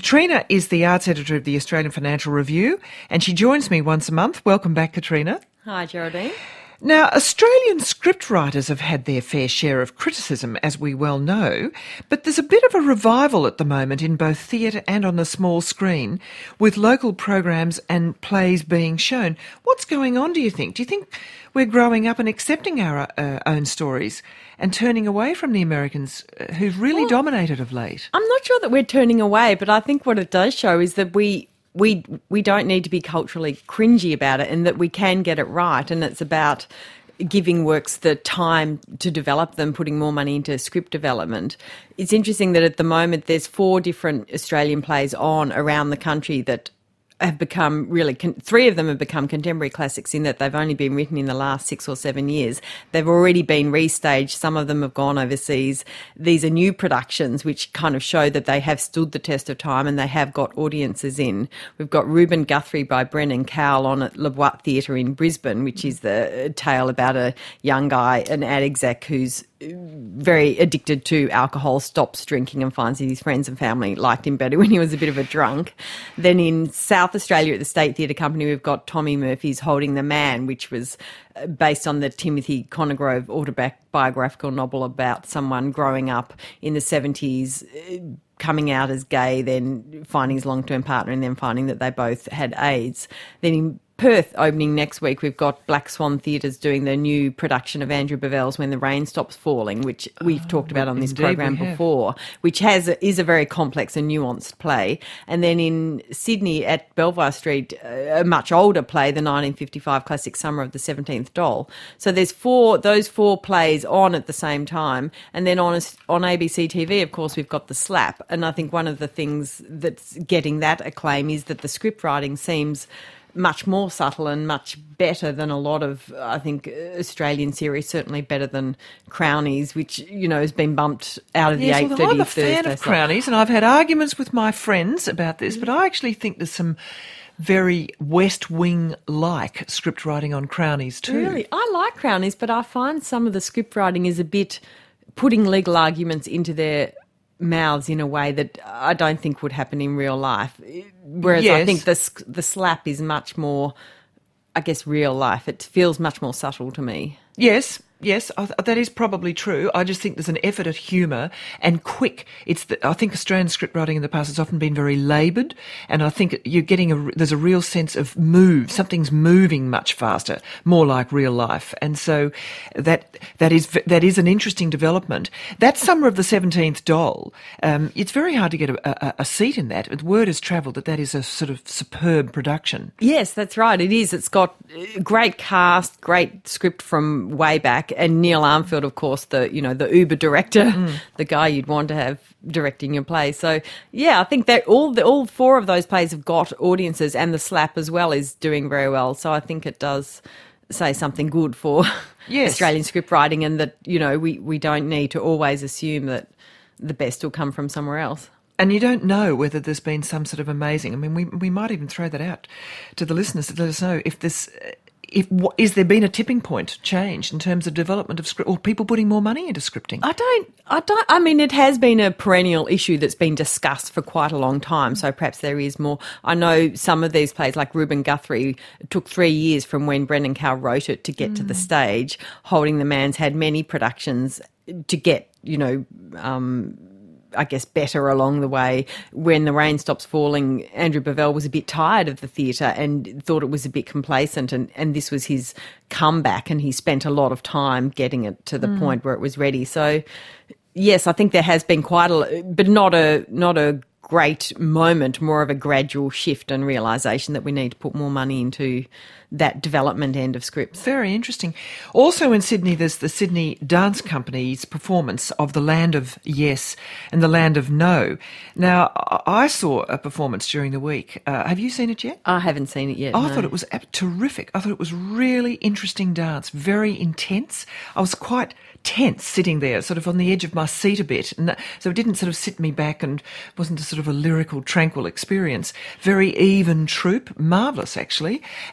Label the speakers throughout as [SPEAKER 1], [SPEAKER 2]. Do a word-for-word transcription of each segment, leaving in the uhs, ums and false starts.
[SPEAKER 1] Katrina is the arts editor of the Australian Financial Review, and she joins me once a month. Welcome back, Katrina.
[SPEAKER 2] Hi, Geraldine.
[SPEAKER 1] Now, Australian scriptwriters have had their fair share of criticism, as we well know, but there's a bit of a revival at the moment in both theatre and on the small screen, with local programs and plays being shown. What's going on, do you think? Do you think we're growing up and accepting our uh, own stories and turning away from the Americans uh, who've really
[SPEAKER 2] well,
[SPEAKER 1] dominated of late?
[SPEAKER 2] I'm not sure that we're turning away, but I think what it does show is that we we we don't need to be culturally cringy about it, and that we can get it right, and it's about giving works the time to develop them, putting more money into script development. It's interesting that at the moment there's four different Australian plays on around the country that have become really, con- three of them have become contemporary classics in that they've only been written in the last six or seven years. They've already been restaged. Some of them have gone overseas. These are new productions which kind of show that they have stood the test of time and they have got audiences in. We've got Reuben Guthrie by Brennan Cowell on at Le Bois Theatre in Brisbane, which is the tale about a young guy, an ad exec who's very addicted to alcohol, stops drinking and finds that his friends and family liked him better when he was a bit of a drunk. Then in South Australia at the State Theatre Company, we've got Tommy Murphy's Holding the Man, which was based on the Timothy Conogrove autobiographical novel about someone growing up in the seventies, coming out as gay, then finding his long-term partner and then finding that they both had AIDS. Then in Perth, opening next week, we've got Black Swan Theatres doing the new production of Andrew Bovell's When the Rain Stops Falling, which we've oh, talked about on this program before, which has a, is a very complex and nuanced play. And then in Sydney at Belvoir Street, a much older play, the nineteen fifty-five classic Summer of the seventeenth Doll. So there's four, those four plays on at the same time. And then on, on A B C T V, of course, we've got The Slap. And I think one of the things that's getting that acclaim is that the script writing seems much more subtle and much better than a lot of, I think, Australian series, certainly better than Crownies, which, you know, has been bumped out of the
[SPEAKER 1] yes,
[SPEAKER 2] eight thirty
[SPEAKER 1] well, I'm a
[SPEAKER 2] Thursday
[SPEAKER 1] fan of
[SPEAKER 2] slot.
[SPEAKER 1] Crownies, and I've had arguments with my friends about this, but I actually think there's some very West Wing-like script writing on Crownies too.
[SPEAKER 2] Really? I like Crownies, but I find some of the script writing is a bit putting legal arguments into their mouths in a way that I don't think would happen in real life. Whereas
[SPEAKER 1] yes.
[SPEAKER 2] I think the the Slap is much more, I guess, real life. It feels much more subtle to me.
[SPEAKER 1] Yes. Yes, I th- that is probably true. I just think there's an effort at humour and quick. It's the, I think Australian script writing in the past has often been very laboured, and I think you're getting a, there's a real sense of move. Something's moving much faster, more like real life, and so that that is that is an interesting development. That Summer of the seventeenth Doll, um, it's very hard to get a, a, a seat in that. The word has travelled that that is a sort of superb production.
[SPEAKER 2] Yes, that's right. It is. It's got a great cast, great script from way back. And Neil Armfield, of course, the you know the Uber director, mm. the guy you'd want to have directing your play. So yeah, I think that all the, all four of those plays have got audiences, and The Slap as well is doing very well. So I think it does say something good for yes. Australian script writing, and that you know we we don't need to always assume that the best will come from somewhere else.
[SPEAKER 1] And you don't know whether there's been some sort of amazing. I mean, we we might even throw that out to the listeners to let us know if this. If, is there been a tipping point change in terms of development of script, or people putting more money into scripting?
[SPEAKER 2] I don't, I don't, I mean, it has been a perennial issue that's been discussed for quite a long time, so perhaps there is more. I know some of these plays, like Reuben Guthrie, it took three years from when Brendan Cowell wrote it to get mm. to the stage. Holding the Man's had many productions to get, you know, um, I guess, better along the way. When the Rain Stops Falling, Andrew Bovell was a bit tired of the theatre and thought it was a bit complacent, and, and this was his comeback, and he spent a lot of time getting it to the mm. point where it was ready. So, yes, I think there has been quite a, but not a not a great moment, more of a gradual shift and realisation that we need to put more money into that development end of scripts.
[SPEAKER 1] Very interesting. Also in Sydney, there's the Sydney Dance Company's performance of The Land of Yes and The Land of No. Now, I saw a performance during the week. Uh, have you seen it yet?
[SPEAKER 2] I haven't seen it yet.
[SPEAKER 1] I
[SPEAKER 2] no.
[SPEAKER 1] thought it was terrific. I thought it was really interesting dance, very intense. I was quite tense sitting there, sort of on the edge of my seat a bit. And that, so it didn't sort of sit me back and wasn't a sort of a lyrical, tranquil experience. Very even troupe, marvellous actually. And I'd,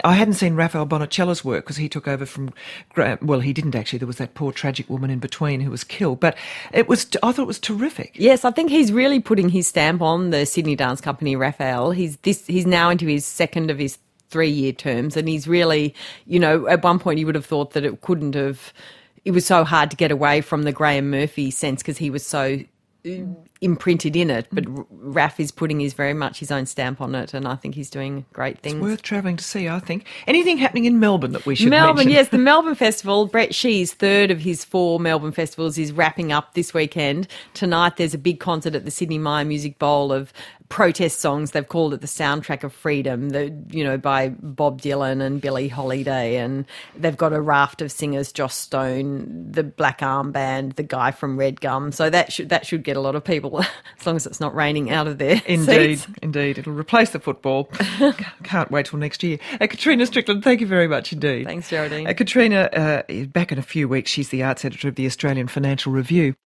[SPEAKER 1] I hadn't seen Raphael Bonicella's work because he took over from, well, he didn't actually. There was that poor tragic woman in between who was killed. But it was, I thought it was terrific.
[SPEAKER 2] Yes, I think he's really putting his stamp on the Sydney Dance Company, Raphael. He's this. He's now into his second of his three-year terms, and he's really, you know, at one point you would have thought that it couldn't have. It was so hard to get away from the Graham Murphy sense because he was so imprinted in it, but Raph is putting his very much his own stamp on it, and I think he's doing great things.
[SPEAKER 1] It's worth travelling to see, I think. Anything happening in Melbourne that we should
[SPEAKER 2] Melbourne,
[SPEAKER 1] mention?
[SPEAKER 2] yes, the Melbourne Festival. Brett Shee's third of his four Melbourne festivals is wrapping up this weekend. Tonight there's a big concert at the Sydney Myer Music Bowl of protest songs. They've called it the Soundtrack of Freedom, the, you know, by Bob Dylan and Billie Holiday, and they've got a raft of singers, Joss Stone, the Black Arm Band, the guy from Red Gum. So that should that should get a lot of people, as long as it's not raining, out of there.
[SPEAKER 1] Indeed,
[SPEAKER 2] seats.
[SPEAKER 1] indeed. It'll replace the football. Can't wait till next year. Uh, Katrina Strickland, thank you very much indeed.
[SPEAKER 2] Thanks, Geraldine.
[SPEAKER 1] Uh, Katrina uh, is back in a few weeks. She's the arts editor of the Australian Financial Review.